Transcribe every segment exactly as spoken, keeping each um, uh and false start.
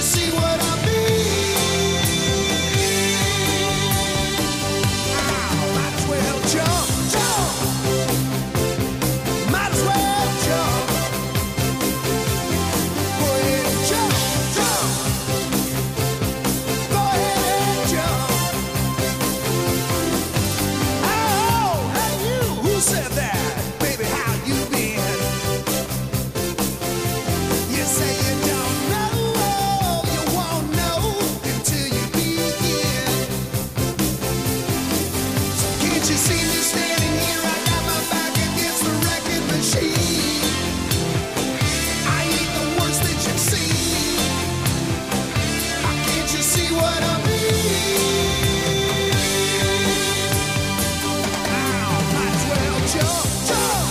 see what I mean? Oh, might as well jump, jump. Might as well jump. Go ahead and jump, jump. Go ahead and jump. Oh, hey you, who said that? Baby, how you been? You say you don't know, you won't know until you begin. So can't you see me standing here? I got my back against the wrecking machine. I ain't the worst that you've seen. Can't you see what I mean? Oh, might as well jump, jump.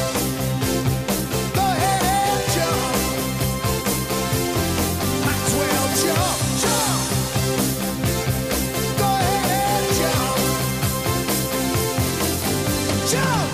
Go ahead and jump. Might as well jump, jump. Go ahead and jump. Jump.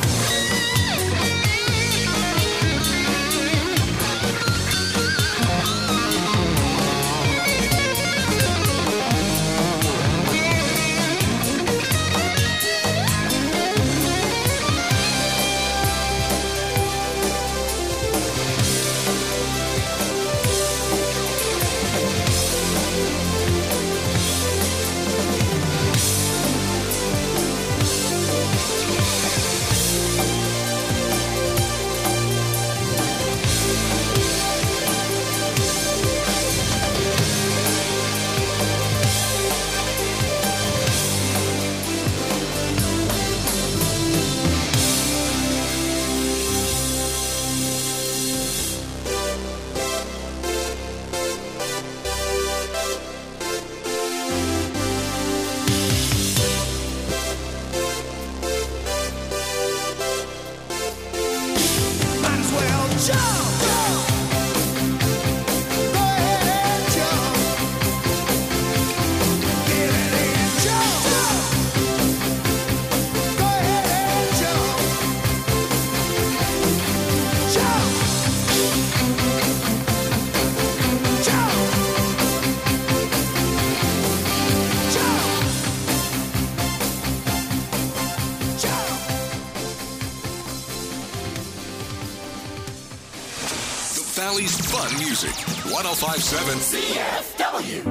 Might as well jump, jump. Go ahead and jump. Get it and jump, jump. Go ahead and jump. Jump. Jump. Jump. Jump. The Valley's fun music. one oh five point seven C F W.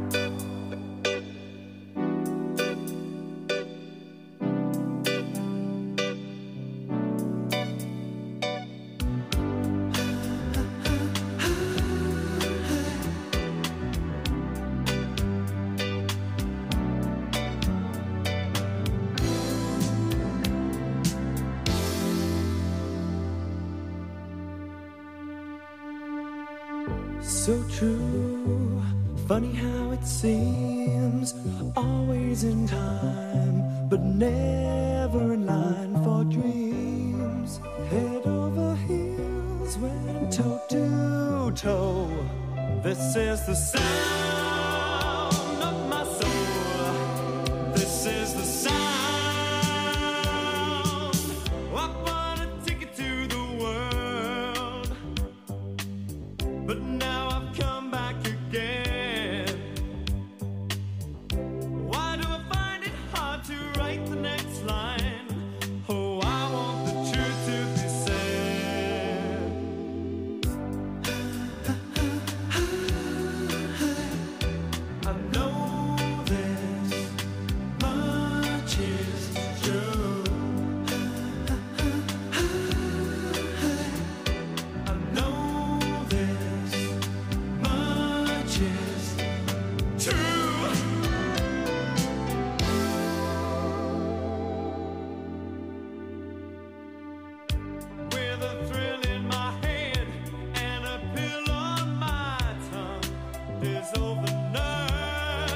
So true, funny how it seems, always in time, but never in line for dreams. Head over heels, went toe to toe. This is the sound of my soul. This is the sound. I bought a ticket to the world, but now I've come back again. Why do I find it hard to write the next line? Oh, I want the truth to be said. I know this much is true. I know this much is true. With a thrill in my head and a pill on my tongue, there's over nerve.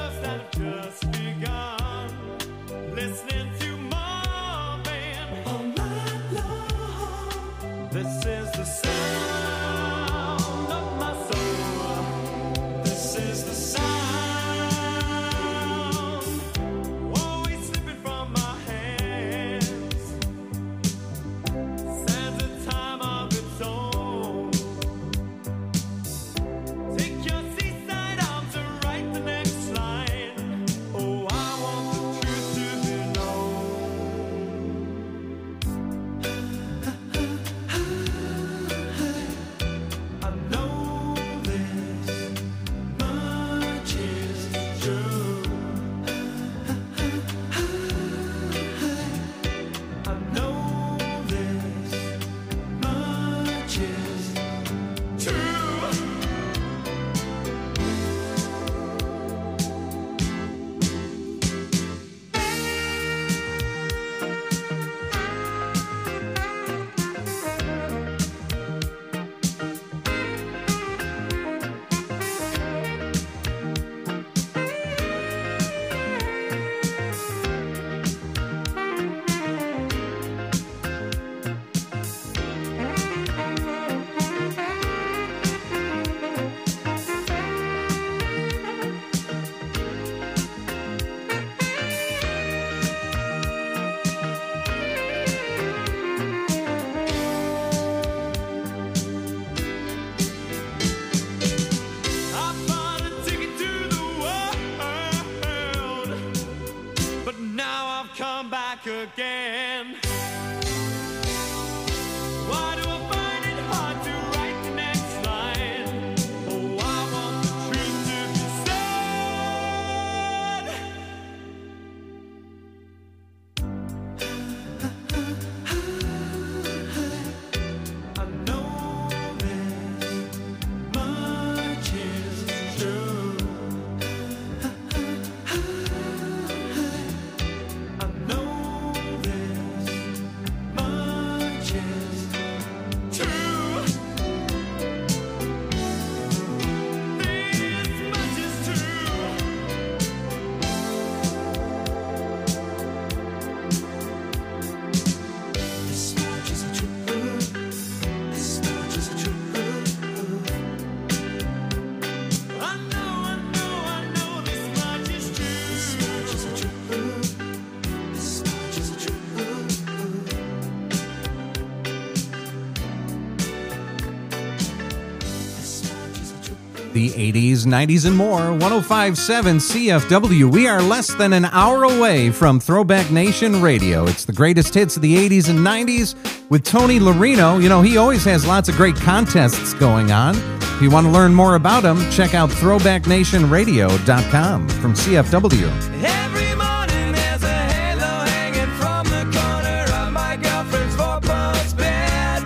the eighties, nineties, and more. one oh five point seven C F W. We are less than an hour away from Throwback Nation Radio. It's the greatest hits of the eighties and nineties with Tony Larino. You know, he always has lots of great contests going on. If you want to learn more about him, check out throwback nation radio dot com from C F W. Every morning there's a halo hanging from the corner of my girlfriend's four-post bed.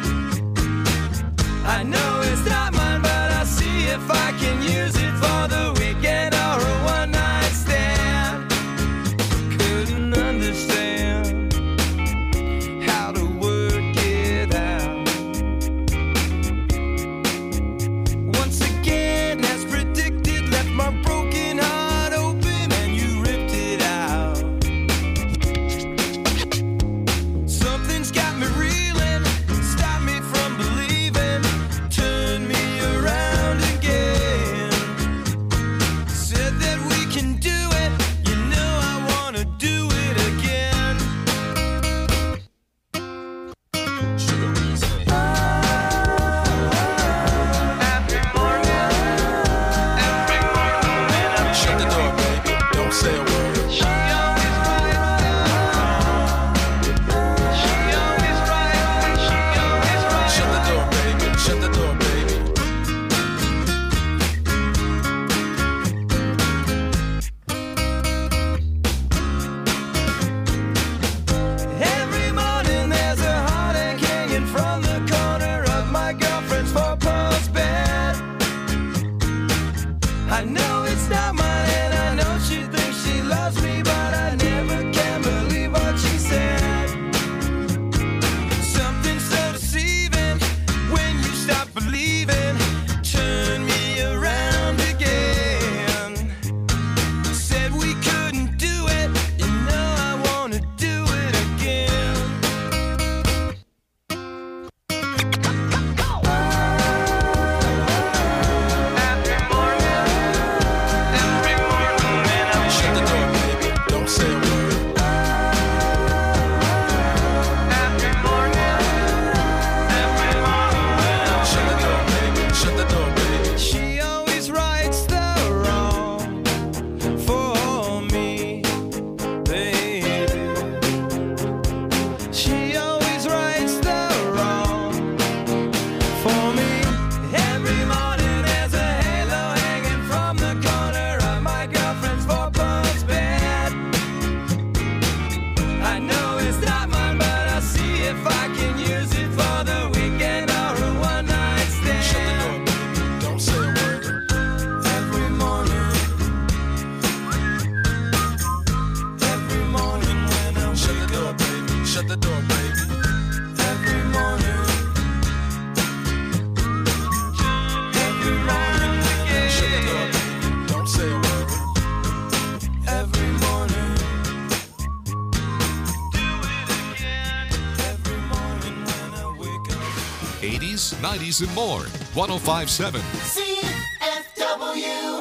I know it's not mine, but I'll see if I can use it for the weekend or a one-night stand. Couldn't understand how to work it out. Once again, as predicted, left my broken heart open and you ripped it out. Something's got me reeling, stopped me from believing, turned me around again. Said that we can do it, you know I wanna do it again. Every morning, every morning when I'm Shut the door, baby. Don't say a word. She always right, she always right, she always right. Shut the door, baby. Shut the door, baby. Every morning there's a heartache hanging from the corner of my girlfriend's four-post bed. I know it's not mine and I know she thinks she loves me, but I never can believe what she said. Something so deceiving when you stop believing, turn me around again. Said we couldn't do it, you know I wanna do it again. Every morning, every morning when I'm Shut the door, baby. Don't say a word. every morning, every morning when I'm Shut the door, baby. Shut the door, baby. She always rights the wrong for me, baby. She always rights the wrong for me. Every morning there's a halo hanging from the corner of my girlfriend's four-post bed. I know it's not mine, but I'll see if I can use it for the weekend or a one-night stand. Shut the door, baby. Don't say a word. Every morning, every morning when I Shut the wake door, up, baby. Shut the door, baby. every morning, every morning Shut the door, again, baby. Don't say a word. every morning, do it again, every morning when I wake up. eighties, nineties, and more. one oh five point seven. C F W.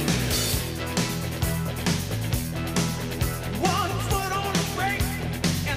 One foot on the brake and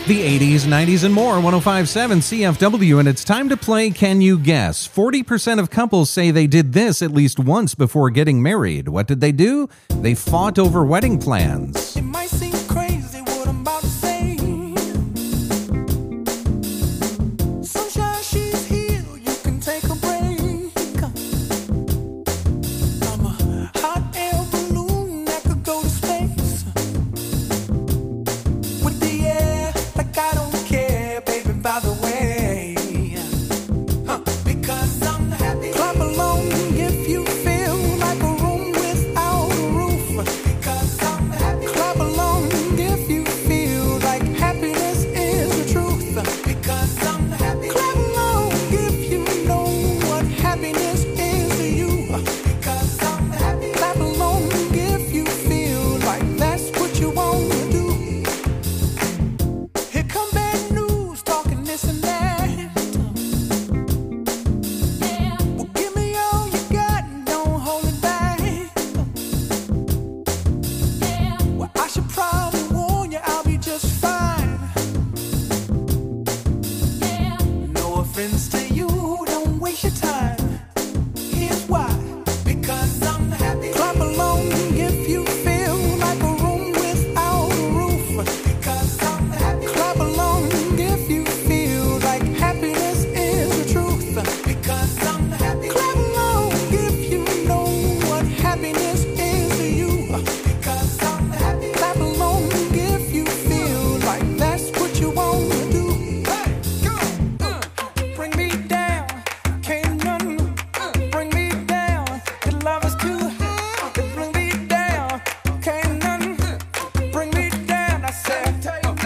The eighties, nineties, and more, one oh five point seven C F W, and it's time to play Can You Guess? forty percent of couples say they did this at least once before getting married. What did they do? They fought over wedding plans. It might seem crazy what I'm about to say. Sunshine, she's here, you can take a break. I'm a hot air balloon that could go to space. With the air, like I don't care, baby, by the way. Huh. Because I'm happy. Clap along if you feel like a room without a roof. Because I'm happy. Clap along if you feel like happiness is the truth. Because I'm happy. Clap along if you know what happiness is to you. Because I'm happy. Clap along if you feel like that's what you want to do. Here come bad news, talking this and that. Well, give me all you got and don't hold it back. Well, I should probably warn you, I'll be just fine. No offense to you, don't waste your time. Here's why. Because I'm happy. Clap along if you feel like a room without a roof. Because I'm happy. Clap along if you feel like happiness is the truth. Because I'm happy. Clap along if you know what happiness is to you. Because I'm happy. Clap along if you feel like that's what you want to do. Hey, go, uh, bring me down, can't none bring me down. Your love is too high, bring me down, can't none bring me down. I said,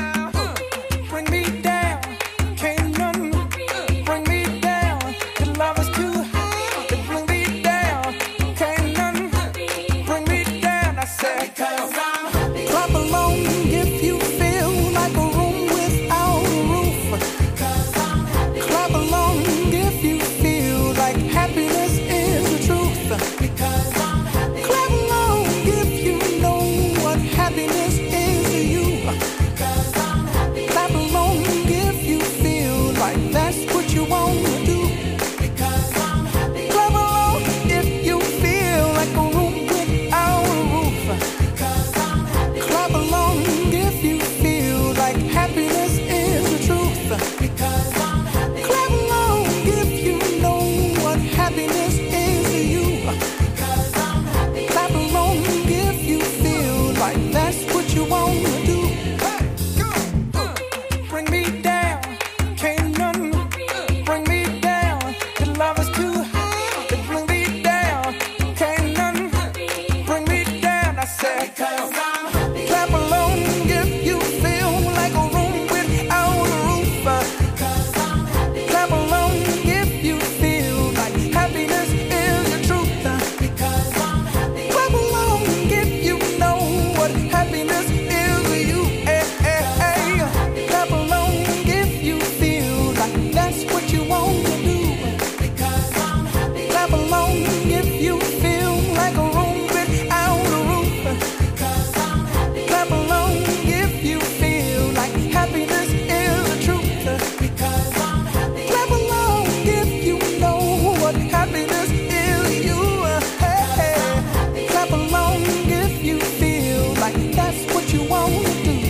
bring me down, can't none bring me down. Your love is too high, bring me down, can't none bring me down. I said, because I'm happy. Clap along if you feel like a room without a roof. Because I'm happy. Clap along if you feel like happiness is the truth. Because I'm happy. Clap along if you know what happiness is to you. Because I'm happy. Clap along if you feel like that's what you want to do. Because I'm happy. Clap along if you feel like a room without a roof. Because I'm happy. Clap along if you feel like happiness is the truth. Because I'm happy. Clap along if you know what happiness is to you. Because I'm happy. Clap along if you feel like that's what you want to do. Hey, go, uh, bring me down, can't none bring me down. Your love is too high, bring me down, can't none bring me down. I said, because I'm happy. Clap along if you feel like a room without a roof. Because I'm happy. Clap along if you feel like happiness is the truth. Because I'm happy. Clap along if you know what happiness is to you. Eh, eh, eh. Clap along if you feel like that's what you want to do. Because I'm happy. Clap along if you feel like a room without a roof. Because I'm happy. Clap along if you feel like happiness is the truth. Because I'm happy. Clap along if you know what happiness is to you. Hey, hey. Clap along if you feel like that's what you want to do.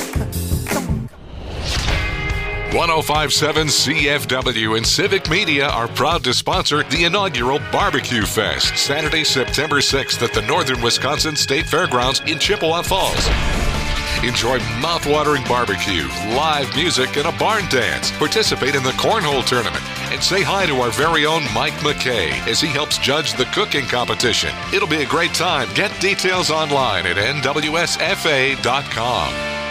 one oh five point seven C F W and Civic Media are proud to sponsor the inaugural Barbecue Fest, Saturday, September sixth at the Northern Wisconsin State Fairgrounds in Chippewa Falls. Enjoy mouth-watering barbecue, live music, and a barn dance. Participate in the cornhole tournament and say hi to our very own Mike McKay as he helps judge the cooking competition. It'll be a great time. Get details online at N W S F A dot com.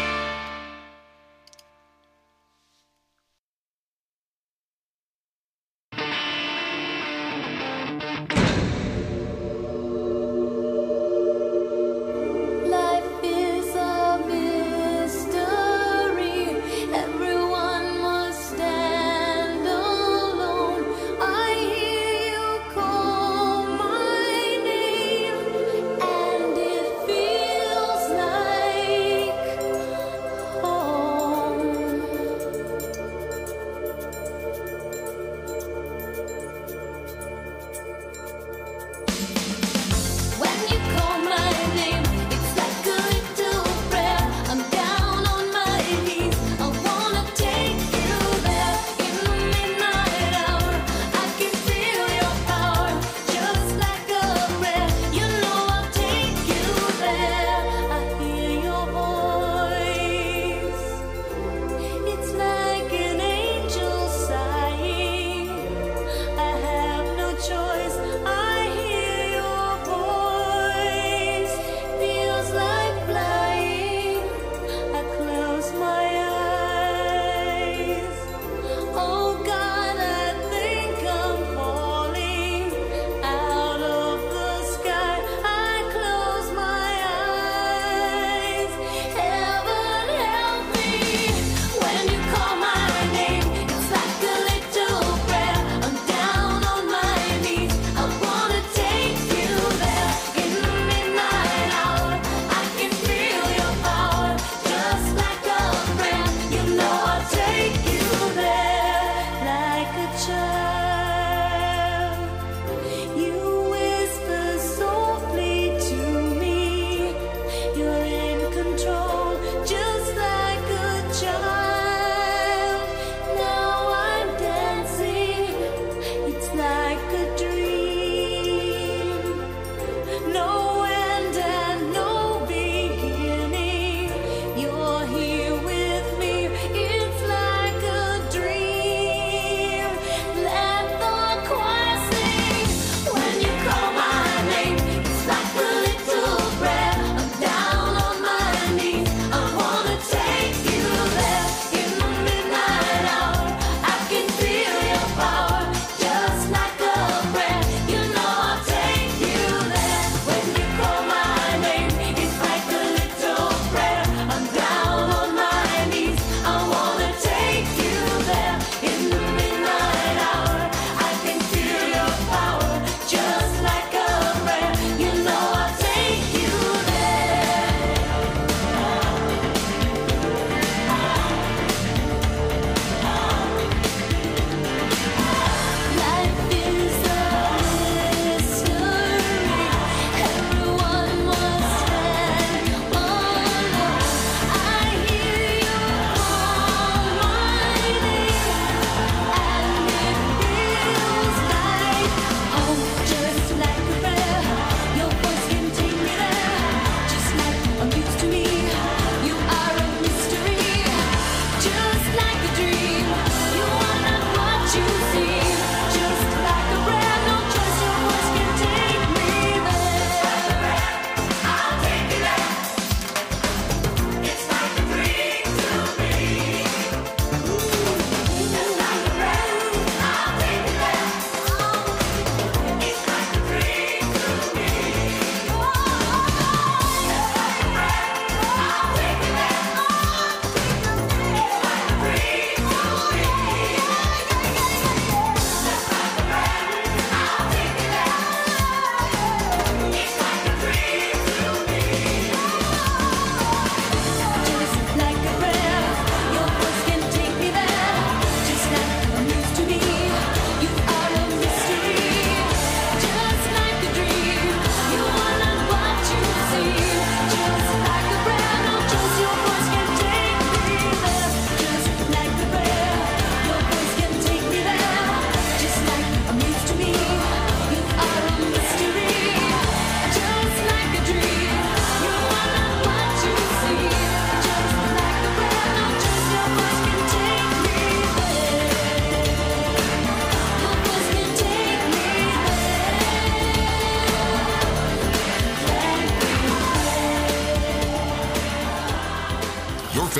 Life is a mystery. Everyone must stand alone. I hear you call my name, and it feels like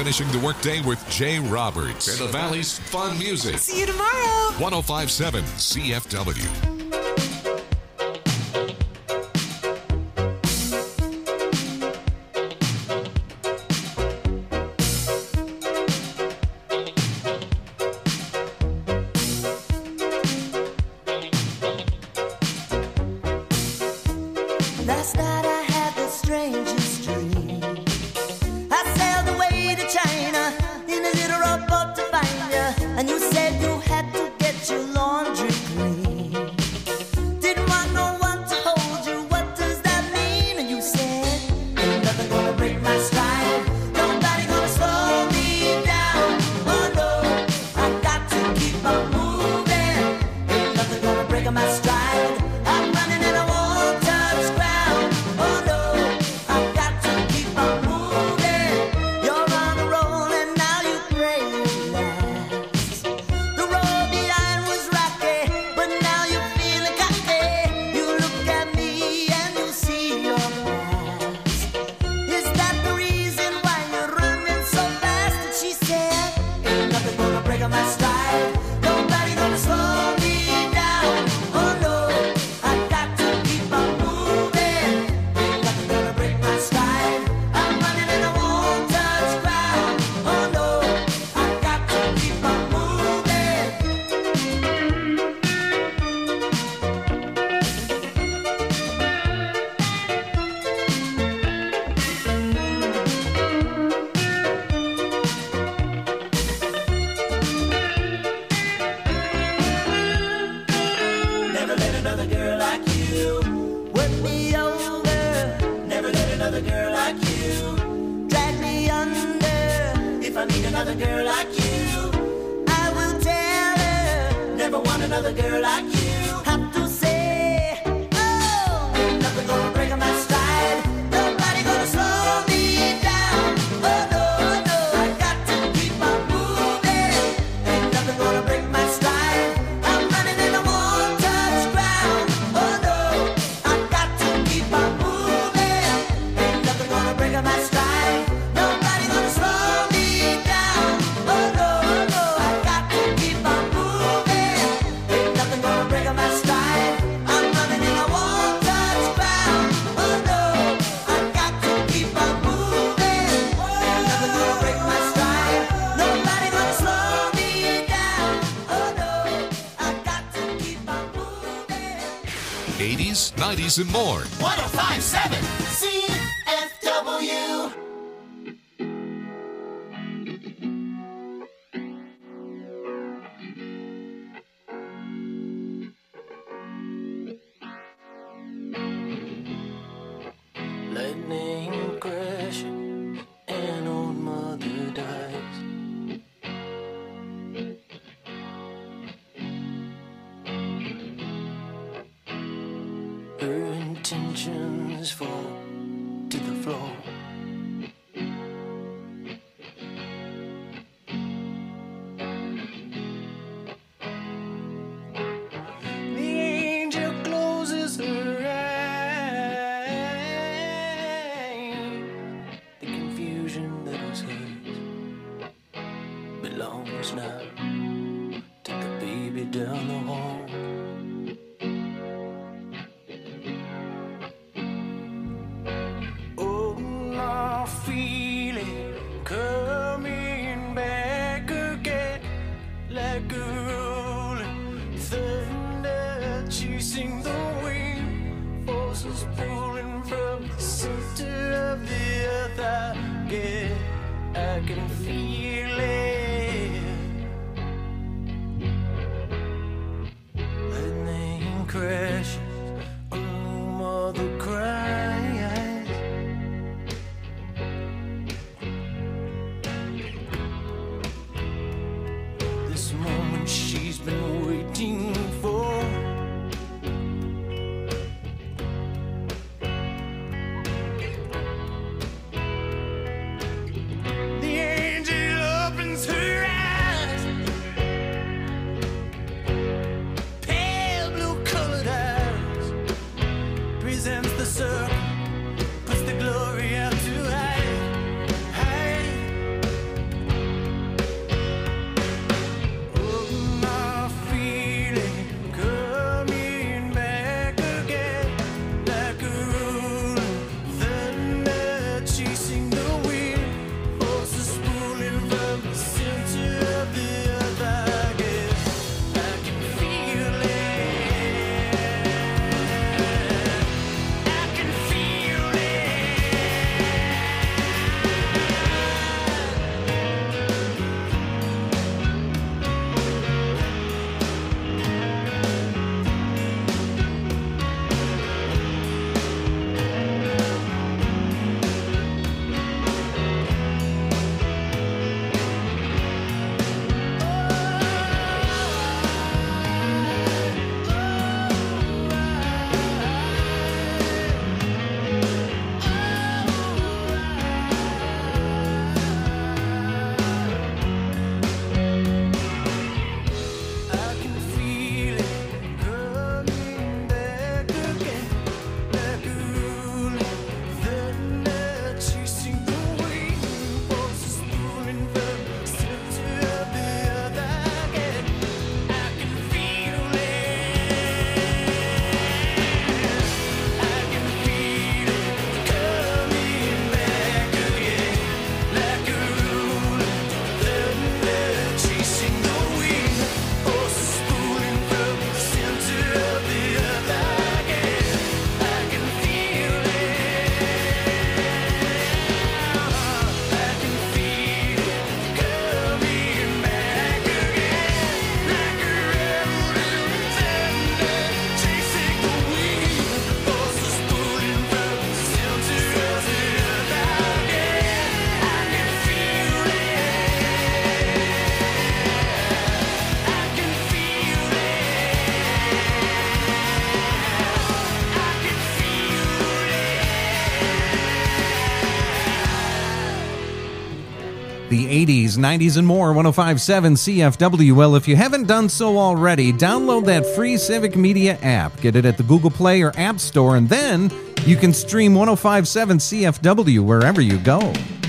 finishing the workday with Jay Roberts and the Valley's fun music. See you tomorrow. one oh five point seven C F W. Last night I had the strangest dream. I sailed away to China in a little rowboat to find you, and you said you had to get your laundry clean. Didn't want no one to hold you. What does that mean? And you said, ain't nothing gonna break my stride. Nobody gonna slow me down. Oh no, I got to keep on moving. Ain't nothing gonna break my stride. I'm running and I won't touch ground. Oh no, I got to keep on moving. You're on a roll and now you pray it lasts. The road behind was rocky, but now you're feeling cocky. You look at me and you see your past. Is that the reason why you're running so fast? And she said, ain't nothing gonna break my stride. Nobody gonna slow me down. Oh no, I got to keep on moving. Ain't nothing gonna break my stride. I'm running and I won't touch ground. Oh no, I got to keep on moving. Never let another girl like you work me over. Never let another girl like you drag me under. If I meet another girl like you, I will tell her. Never want another girl like you. Have to say, oh, ain't nothing gonna break my stride. Nobody gonna slow me down. Oh no, no, I got to keep on moving. Ain't nothing gonna break my stride. I'm running and I won't touch ground. Oh no, I got to keep on moving. Ain't nothing gonna break my stride. Nobody gonna slow me down. Oh no, no, I got to keep on moving. Ain't nothing gonna break my stride. I'm running and I won't touch ground. Oh no, I got to keep on moving. Ain't nothing gonna break my stride. Nobody gonna slow me down. Oh no, I got to keep on moving. eighties, nineties, and more. one oh five point seven C F W. Lightning crashes and old mother dies. Her intentions fall to the floor. The angel closes her eyes. The confusion that was hers belongs now to the baby down the hall. Oh, I feel it coming back again, like a rolling thunder chasing the wind, forces pulling from the center of the earth. I get, I can feel it. Lightning crashes, a mother cries. This moment she's been waiting for. The angel opens her eyes, pale blue colored eyes. eighties, nineties, and more. one oh five point seven C F W. Well, if you haven't done so already, download that free Civic Media app. Get it at the Google Play or App Store, and then you can stream one oh five point seven C F W wherever you go.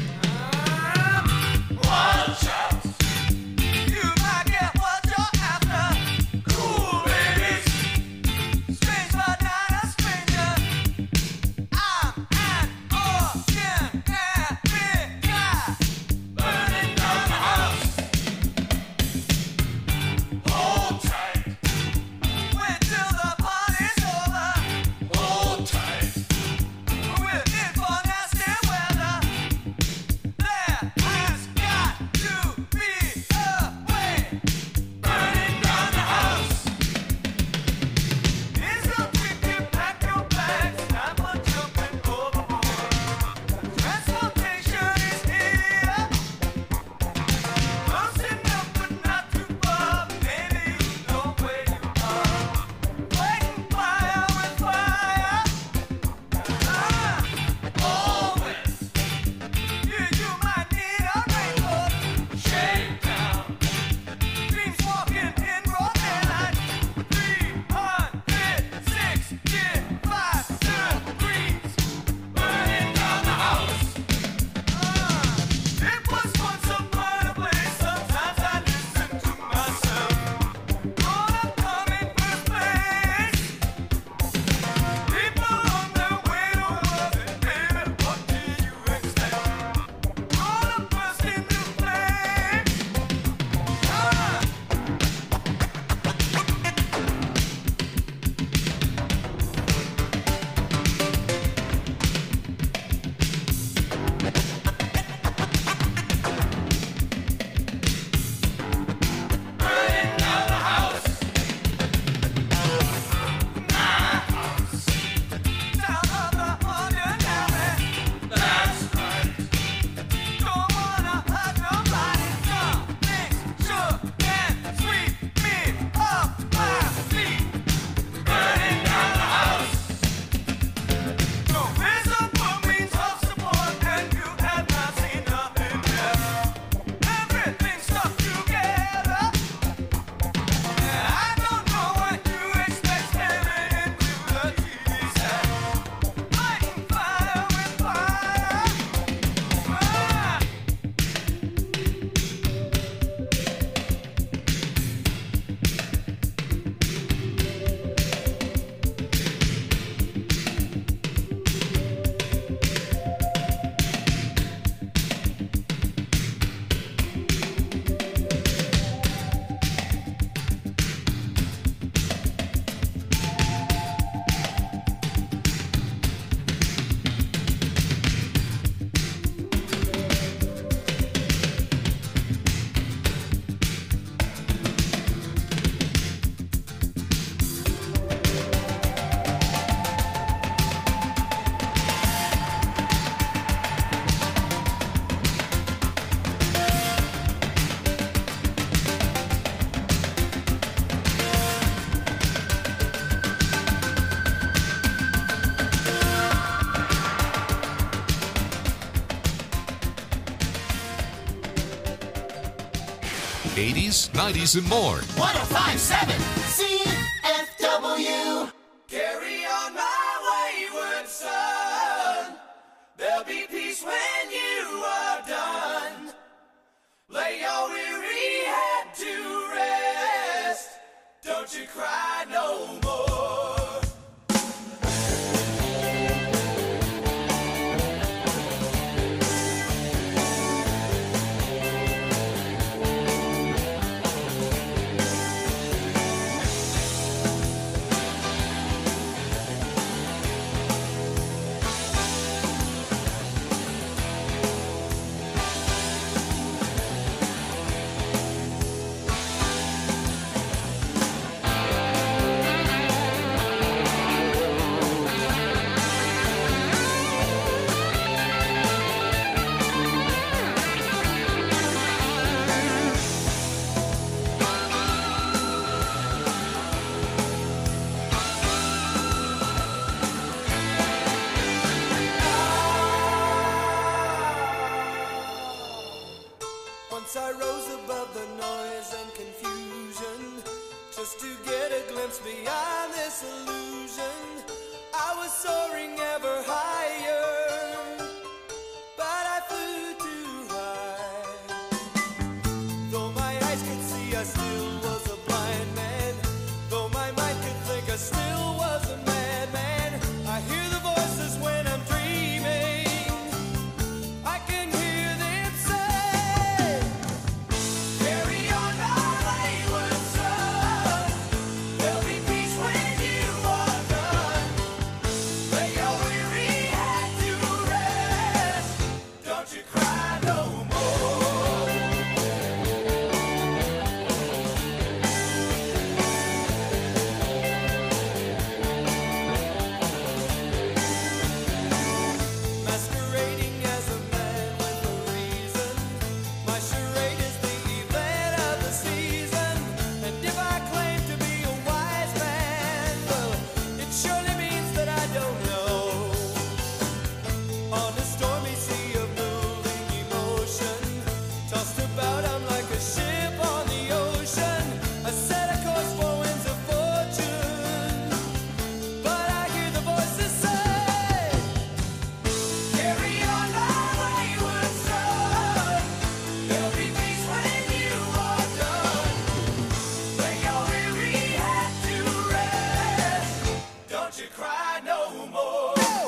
eighties, nineties, and more. one oh five point seven C F W. Carry on my wayward son. There'll be peace when you are done. Lay your weary head to rest. Don't you cry no more. disillusioned. I was soaring ever higher, but I flew too high. Though my eyes could see, I still was a blind man. Though my mind could think, I still was a madman. I hear the voices when I'm dreaming. I can hear them say, carry on our wayward son. There'll be peace when you are done. Lay your weary head to rest. Don't you cry no more. Masquerading as a man with a reason. My charade is the event of the season. And if I claim to be a wise man, well, it surely means that I don't know. On a stormy sea of moving emotion, tossed about, I'm like a ship on the ocean. I set a course for winds of fortune, but I hear the voices say, carry on our wayward son. There'll be peace when you are done. Lay your weary head to rest. Don't you cry no more.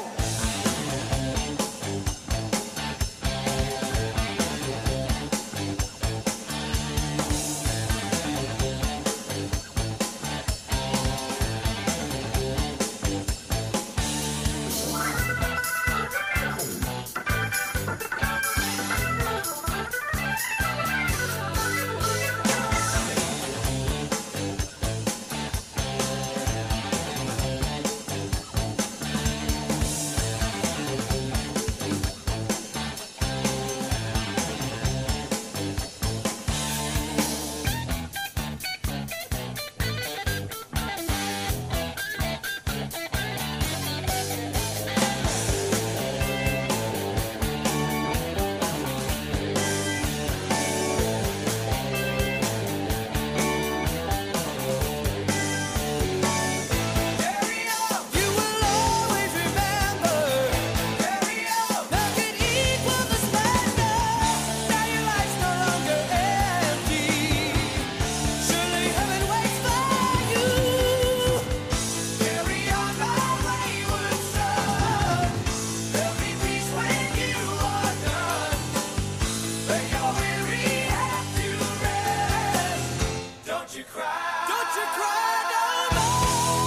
You will always remember. Carry on. Nothing equals the splendor. Now your life's no longer empty. Surely heaven waits for you. Carry on, our wayward son. There'll be peace when you are done. Lay your weary head to rest. Don't you cry. Don't you cry no more.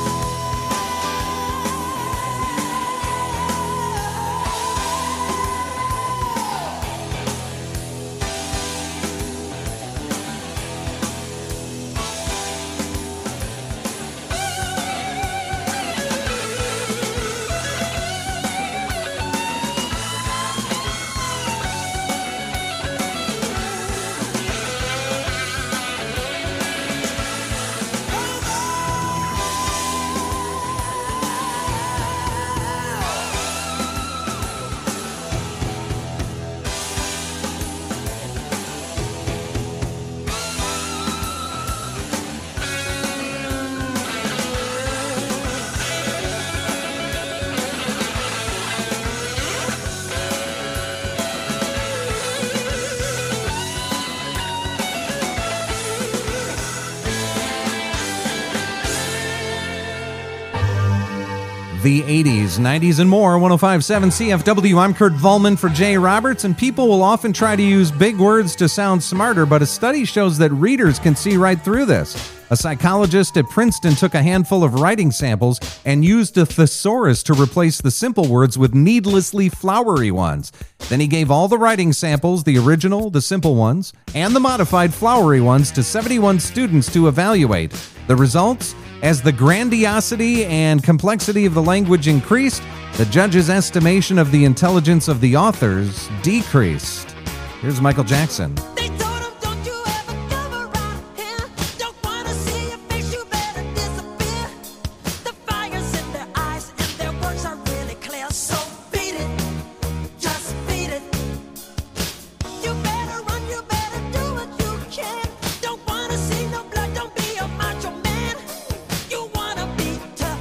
The eighties, nineties, and more. one oh five point seven C F W. I'm Kurt Volman for Jay Roberts, and people will often try to use big words to sound smarter, but a study shows that readers can see right through this. A psychologist at Princeton took a handful of writing samples and used a thesaurus to replace the simple words with needlessly flowery ones. Then he gave all the writing samples, the original, the simple ones, and the modified flowery ones, to seventy-one students to evaluate. The results? As the grandiosity and complexity of the language increased, the judge's estimation of the intelligence of the authors decreased. Here's Michael Jackson. They told him, don't you ever come around here. Don't wanna see your face, you better disappear. The fire's in their eyes and their words are really clear. So beat it, just beat it. You better run, you better do what you can. Don't wanna see no blood, don't be a macho man. You wanna be tough,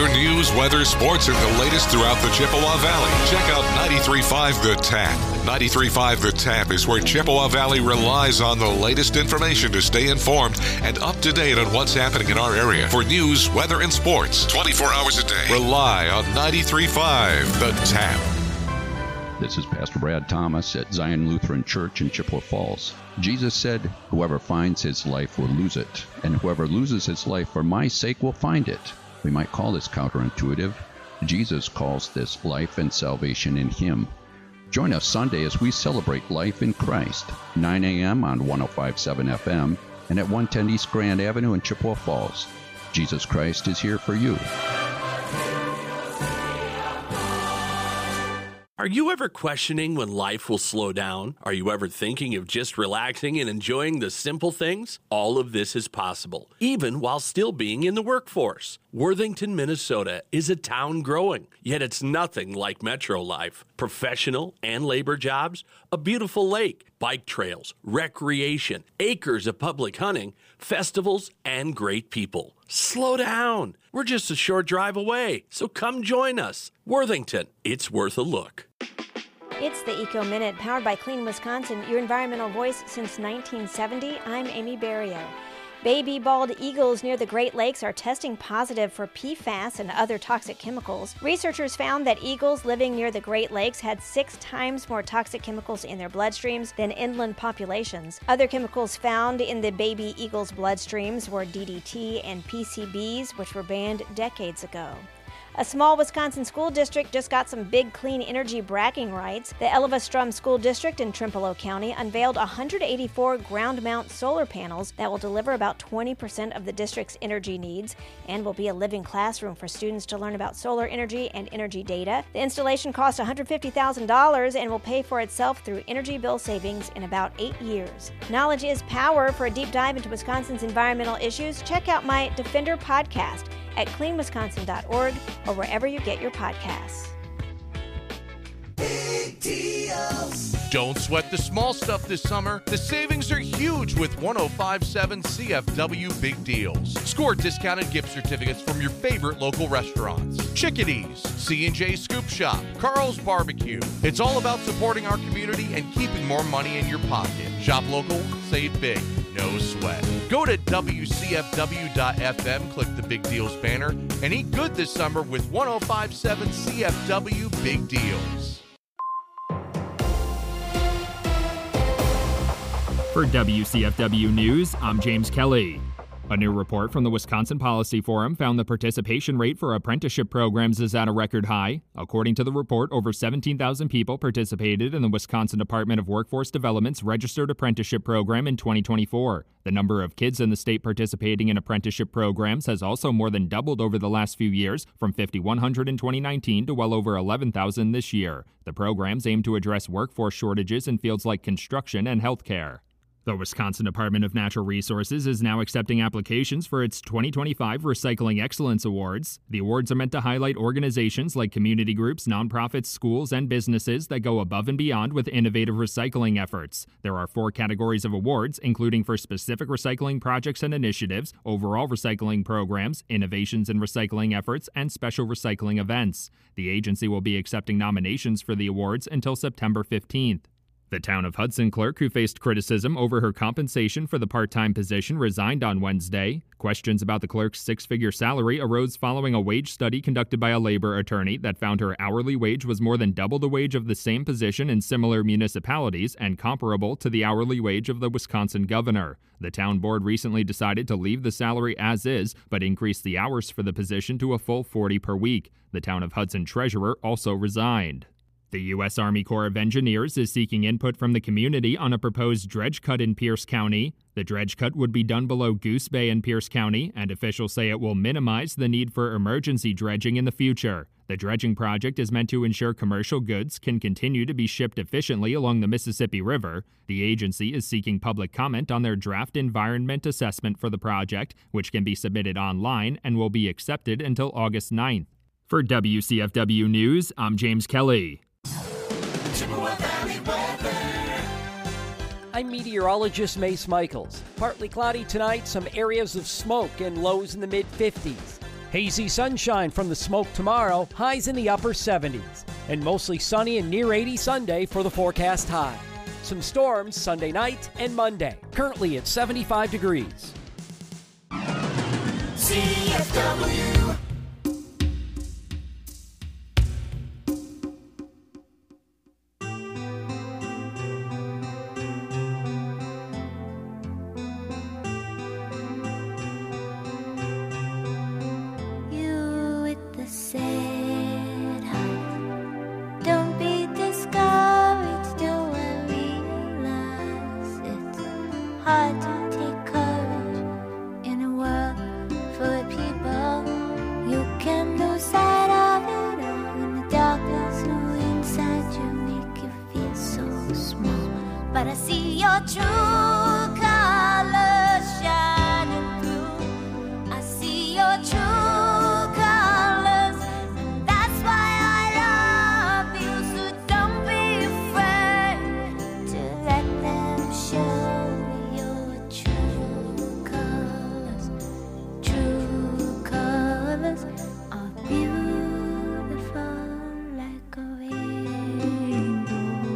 your news, weather, sports, and the latest throughout the Chippewa Valley. Check out ninety-three point five The Tap. ninety-three point five The Tap is where Chippewa Valley relies on the latest information to stay informed and up to date on what's happening in our area. For news, weather, and sports, twenty-four hours a day. Rely on ninety-three point five The Tap. This is Pastor Brad Thomas at Zion Lutheran Church in Chippewa Falls. Jesus said, "Whoever finds his life will lose it, and whoever loses his life for my sake will find it." We might call this counterintuitive. Jesus calls this life and salvation in him. Join us Sunday as we celebrate life in Christ, nine a.m. on one oh five point seven F M and at one ten East Grand Avenue in Chippewa Falls. Jesus Christ is here for you. Are you ever questioning when life will slow down? Are you ever thinking of just relaxing and enjoying the simple things? All of this is possible, even while still being in the workforce. Worthington, Minnesota is a town growing, yet it's nothing like metro life. Professional and labor jobs, a beautiful lake, bike trails, recreation, acres of public hunting, festivals, and great people. Slow down. We're just a short drive away, so come join us. Worthington, it's worth a look. It's the Eco Minute, powered by Clean Wisconsin, your environmental voice since nineteen seventy. I'm Amy Barrio. Baby bald eagles near the Great Lakes are testing positive for P FAS and other toxic chemicals. Researchers found that eagles living near the Great Lakes had six times more toxic chemicals in their bloodstreams than inland populations. Other chemicals found in the baby eagles' bloodstreams were D D T and P C Bs, which were banned decades ago. A small Wisconsin school district just got some big clean energy bragging rights. The Elva-Strum School District in Trimpelow County unveiled one hundred eighty-four ground-mount solar panels that will deliver about twenty percent of the district's energy needs and will be a living classroom for students to learn about solar energy and energy data. The installation costs one hundred fifty thousand dollars and will pay for itself through energy bill savings in about eight years. Knowledge is power. For a deep dive into Wisconsin's environmental issues, check out my Defender podcast at clean wisconsin dot org or wherever you get your podcasts. Big deals. Don't sweat the small stuff this summer. The savings are huge with one oh five point seven C F W Big Deals. Score discounted gift certificates from your favorite local restaurants. Chickadee's, C and J Scoop Shop, Carl's Barbecue. It's all about supporting our community and keeping more money in your pocket. Shop local, save big. No sweat. Go to W C F W dot F M, click the Big Deals banner, and eat good this summer with one oh five point seven C F W Big Deals. For W C F W News, I'm James Kelly. A new report from the Wisconsin Policy Forum found the participation rate for apprenticeship programs is at a record high. According to the report, over seventeen thousand people participated in the Wisconsin Department of Workforce Development's registered apprenticeship program in twenty twenty-four. The number of kids in the state participating in apprenticeship programs has also more than doubled over the last few years, from five thousand one hundred in twenty nineteen to well over eleven thousand this year. The programs aim to address workforce shortages in fields like construction and healthcare. The Wisconsin Department of Natural Resources is now accepting applications for its twenty twenty-five Recycling Excellence Awards. The awards are meant to highlight organizations like community groups, nonprofits, schools, and businesses that go above and beyond with innovative recycling efforts. There are four categories of awards, including for specific recycling projects and initiatives, overall recycling programs, innovations in recycling efforts, and special recycling events. The agency will be accepting nominations for the awards until September fifteenth. The Town of Hudson clerk who faced criticism over her compensation for the part-time position resigned on Wednesday. Questions about the clerk's six-figure salary arose following a wage study conducted by a labor attorney that found her hourly wage was more than double the wage of the same position in similar municipalities and comparable to the hourly wage of the Wisconsin governor. The town board recently decided to leave the salary as is, but increase the hours for the position to a full forty per week. The Town of Hudson treasurer also resigned. The U S Army Corps of Engineers is seeking input from the community on a proposed dredge cut in Pierce County. The dredge cut would be done below Goose Bay in Pierce County, and officials say it will minimize the need for emergency dredging in the future. The dredging project is meant to ensure commercial goods can continue to be shipped efficiently along the Mississippi River. The agency is seeking public comment on their draft environment assessment for the project, which can be submitted online and will be accepted until August ninth. For W C F W News, I'm James Kelly. Chippewa Valley weather. I'm meteorologist Mace Michaels. Partly cloudy tonight, some areas of smoke and lows in the mid fifties. Hazy sunshine from the smoke tomorrow, highs in the upper seventies. And mostly sunny and near eighty Sunday for the forecast high. Some storms Sunday night and Monday. Currently at seventy-five degrees. C F W. You with the sad heart. Don't be discouraged, do I realize it's hard to take courage in a world full of people. You can lose sight of it all when the darkness who inside you make you feel so small. But I see your true colors shining through. I see your true colors, and that's why I love you. So don't be afraid to let them show your true colors. True colors are beautiful like a rainbow.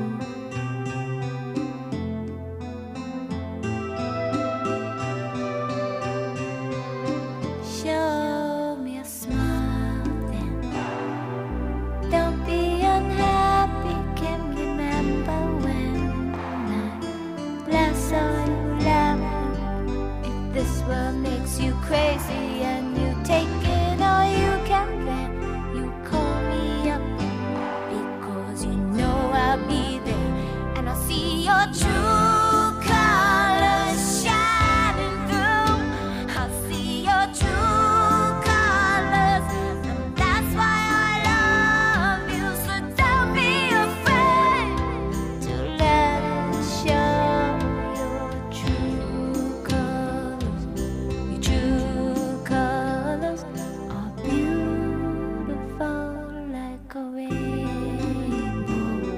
Show me a smile then. Don't be unhappy, can remember when I last saw you laughing. If this world makes you crazy and you take it all you can, then you call me up because you know I'll be there and I'll see your true colors shining through. I'll see your true colors, and that's why I love you. So don't be afraid to let it show your true colors. Your true colors are beautiful like a rainbow.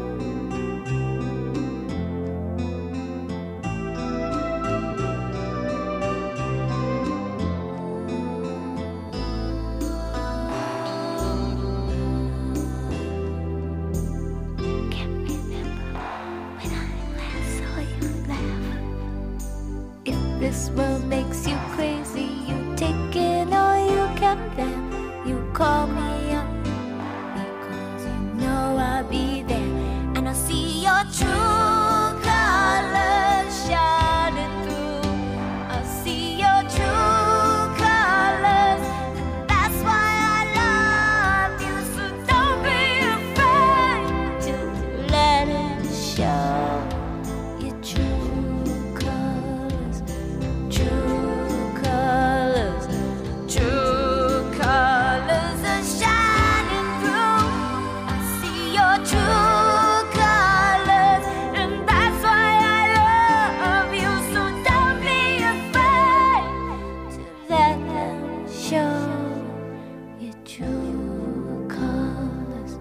Can't remember when I last saw you laugh. If this world makes you crazy, you take it all you can, then you call me up because you know I'll be there and I'll see your true colors shining through. I'll see your true colors, and that's why I love you. So don't be afraid to let it show your true colors. True colors, true colors are shining through. I see your true colors, and that's why I love you. So don't be afraid to let them show your true colors.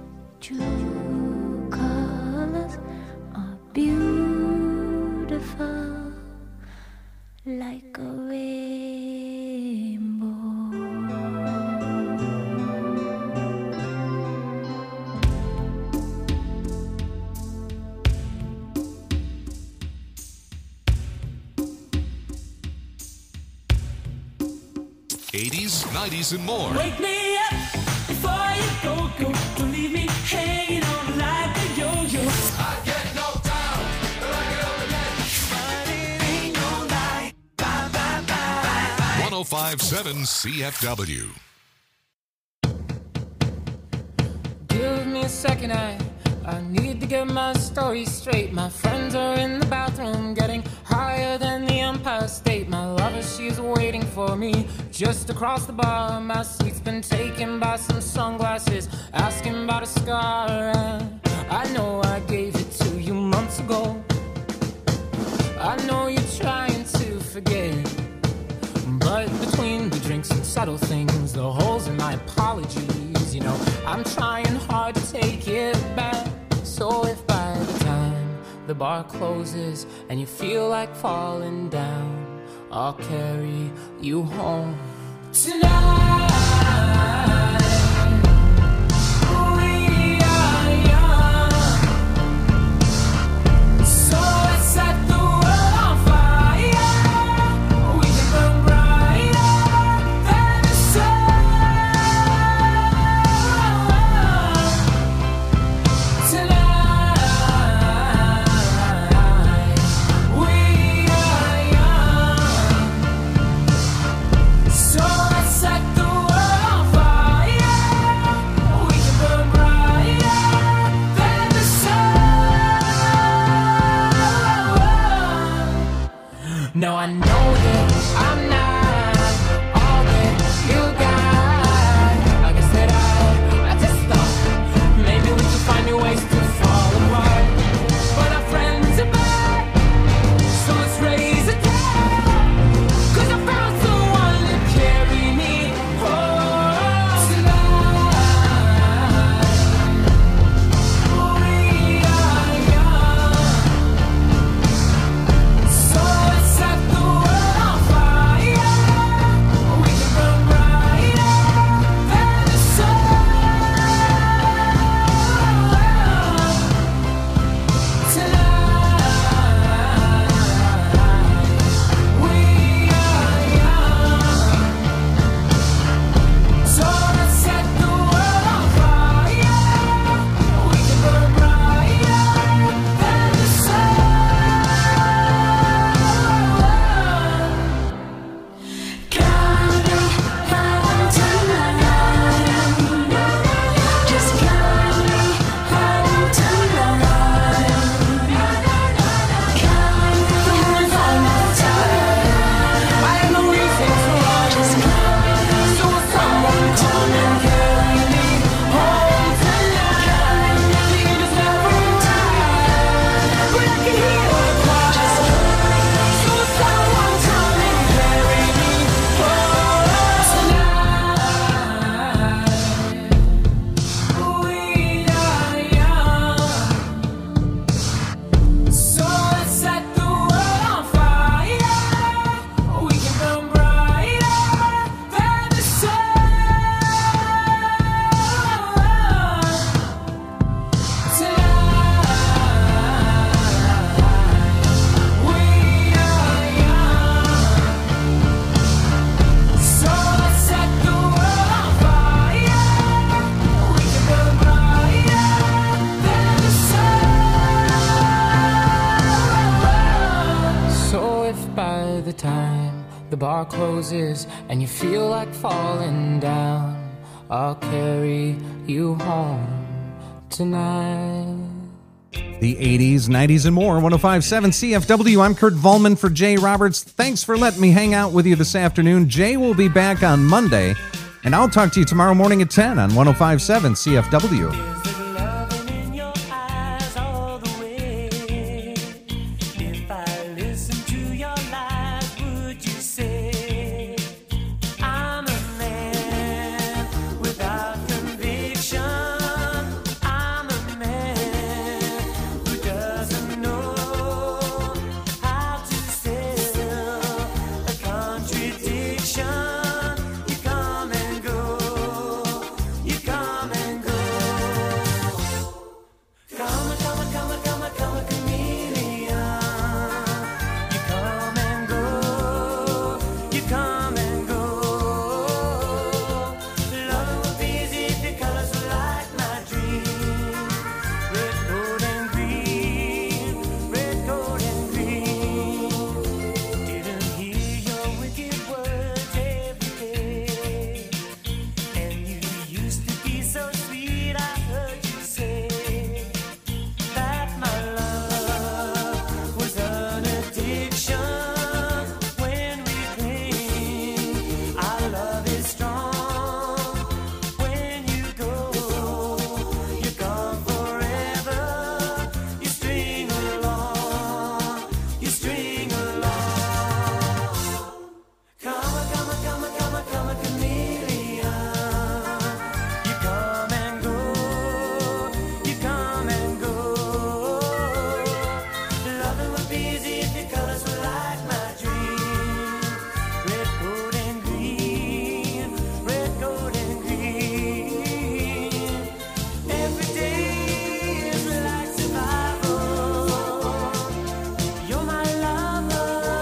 True colors are beautiful like a rainbow. eighties, nineties, and more. Wake me up before you go, go. Don't leave me hanging on like a yo-yo. I get knocked down, but I get up again. But it ain't no lie. Bye, bye, bye. one oh five point seven C F W. Give me a second, I, I need to get my story straight. My friends are in the bathroom getting higher than the Empire State. My lover, she's waiting for me just across the bar. My seat's been taken by some sunglasses, asking about a scar. And I know I gave it to you months ago. I know you're trying to forget, but between the drinks and subtle things, the holes in my apologies, you know, I'm trying hard to take it back. So if by the time the bar closes and you feel like falling down, I'll carry you home Now I know that I'm not all that you got. I guess that I, I just thought maybe we could find new ways to fall apart. But our friends are back, so let's raise a toast. 'Cause I found someone to carry me home tonight. We are young, so let's set the world on fire. We can burn brighter than the sun tonight. We are young, so let's set the world on fire. We can burn brighter than the sun. Count me home tonight. Just count me home tonight. Count me home tonight. I have no reason to run. Just count me so someone come and carry me home tonight. The end is never right, but I can hear the cry. Just count me so someone come and carry me home tonight. We are young, so let's set the world on fire. We can burn brighter than the sun tonight. We are young, so let's set the world on fire. We can burn brighter than the sun. So if by the time the bar closes and you feel like falling down, I'll carry you home tonight. The eighties, nineties, and more. one oh five point seven C F W. I'm Kurt Volman for Jay Roberts. Thanks for letting me hang out with you this afternoon. Jay will be back on Monday, and I'll talk to you tomorrow morning at ten on one oh five point seven C F W.